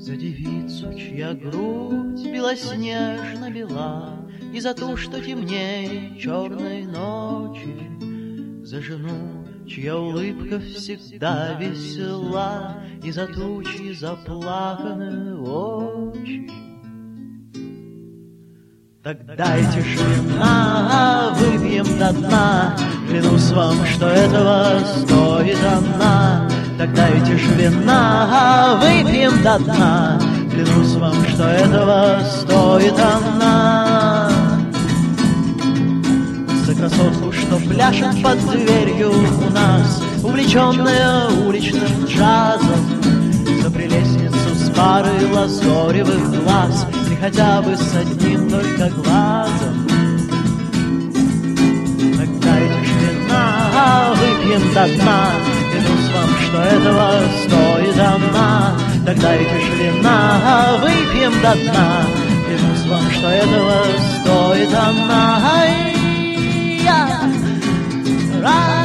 За девицу, чья грудь белоснежно бела, и за ту, что темней черной ночи, за жену, чья улыбка всегда весела, и за ту, чьи заплаканы очи. Так дайте ж вина, выпьем до дна, клянусь вам, что этого стоит она. Так дайте ж вина, выпьем до дна, клянусь вам, что этого стоит она. За красотку, что пляшет под дверью у нас, увлеченная уличным джазом, за прелестницу с парой лазоревых глаз, или хотя бы с одним только глазом. Так дайте ж вина, выпьем до дна, клянусь вам, что этого стоит она. Так дайте ж вина, выпьем до дна, клянусь вам, что этого стоит она.